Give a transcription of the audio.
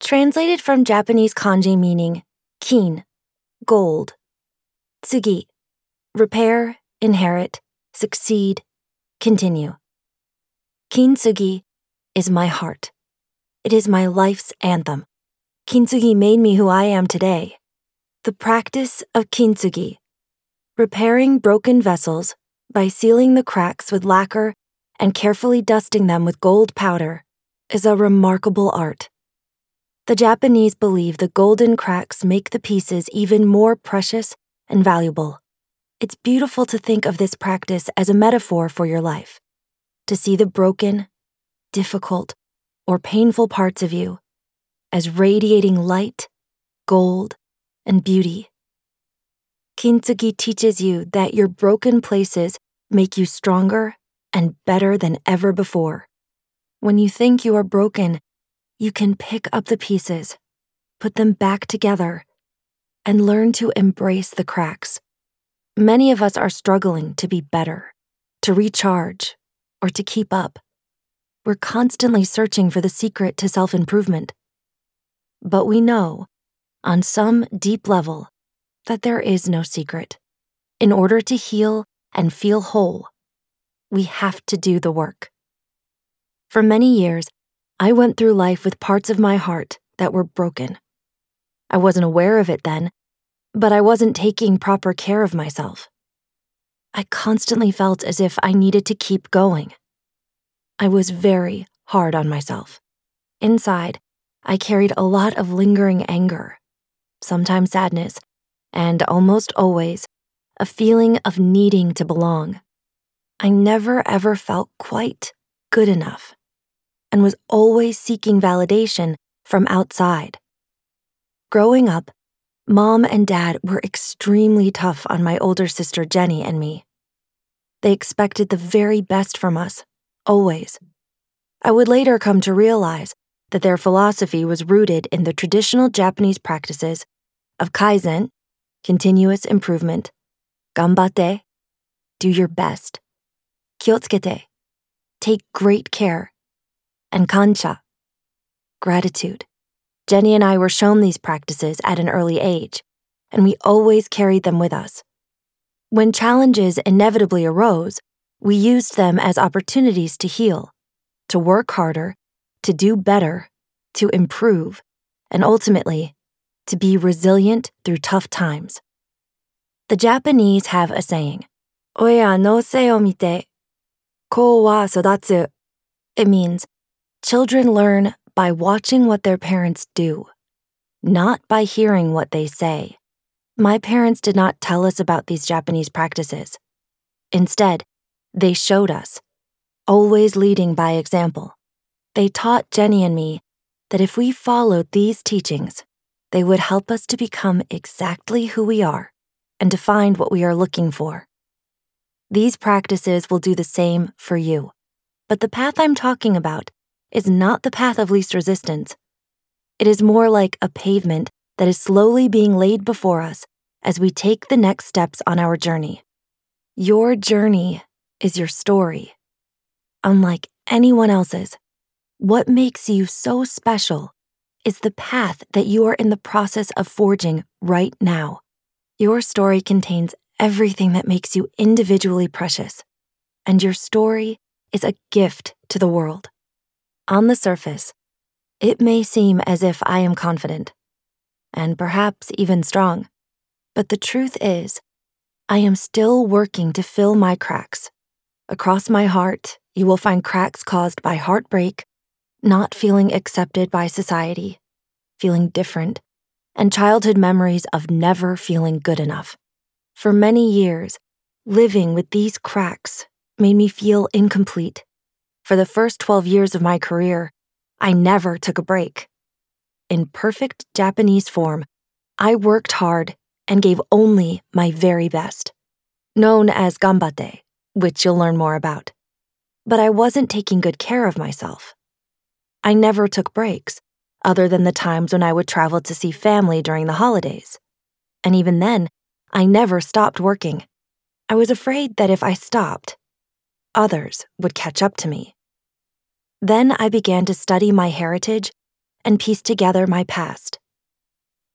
Translated from Japanese kanji meaning kin, gold. Tsugi, repair, inherit, succeed, continue. Kintsugi is my heart. It is my life's anthem. Kintsugi made me who I am today. The practice of kintsugi, repairing broken vessels by sealing the cracks with lacquer and carefully dusting them with gold powder, is a remarkable art. The Japanese believe the golden cracks make the pieces even more precious and valuable. It's beautiful to think of this practice as a metaphor for your life, to see the broken, difficult, or painful parts of you as radiating light, gold, and beauty. Kintsugi teaches you that your broken places make you stronger and better than ever before. When you think you are broken, you can pick up the pieces, put them back together, and learn to embrace the cracks. Many of us are struggling to be better, to recharge, or to keep up. We're constantly searching for the secret to self-improvement. But we know, on some deep level, that there is no secret. In order to heal and feel whole, we have to do the work. For many years, I went through life with parts of my heart that were broken. I wasn't aware of it then, but I wasn't taking proper care of myself. I constantly felt as if I needed to keep going. I was very hard on myself. Inside, I carried a lot of lingering anger, sometimes sadness, and almost always a feeling of needing to belong. I never ever felt quite good enough and was always seeking validation from outside. Growing up, Mom and Dad were extremely tough on my older sister Jenny and me. They expected the very best from us, always. I would later come to realize that their philosophy was rooted in the traditional Japanese practices of kaizen, continuous improvement, ganbatte, do your best, kyotsukete, take great care, and kansha, gratitude. Jenny and I were shown these practices at an early age, and we always carried them with us. When challenges inevitably arose, we used them as opportunities to heal, to work harder, to do better, to improve, and ultimately, to be resilient through tough times. The Japanese have a saying, Oya no se o mite, kou wa sodatsu. It means, children learn by watching what their parents do, not by hearing what they say. My parents did not tell us about these Japanese practices. Instead, they showed us, always leading by example. They taught Jenny and me that if we followed these teachings, they would help us to become exactly who we are and to find what we are looking for. These practices will do the same for you, but the path I'm talking about is not the path of least resistance. It is more like a pavement that is slowly being laid before us as we take the next steps on our journey. Your journey is your story. Unlike anyone else's, what makes you so special is the path that you are in the process of forging right now. Your story contains everything that makes you individually precious, and your story is a gift to the world. On the surface, it may seem as if I am confident, and perhaps even strong, but the truth is, I am still working to fill my cracks. Across my heart, you will find cracks caused by heartbreak, not feeling accepted by society, feeling different, and childhood memories of never feeling good enough. For many years, living with these cracks made me feel incomplete. For the first 12 years of my career, I never took a break. In perfect Japanese form, I worked hard and gave only my very best, known as ganbatte, which you'll learn more about. But I wasn't taking good care of myself. I never took breaks, other than the times when I would travel to see family during the holidays. And even then, I never stopped working. I was afraid that if I stopped, others would catch up to me. Then I began to study my heritage and piece together my past.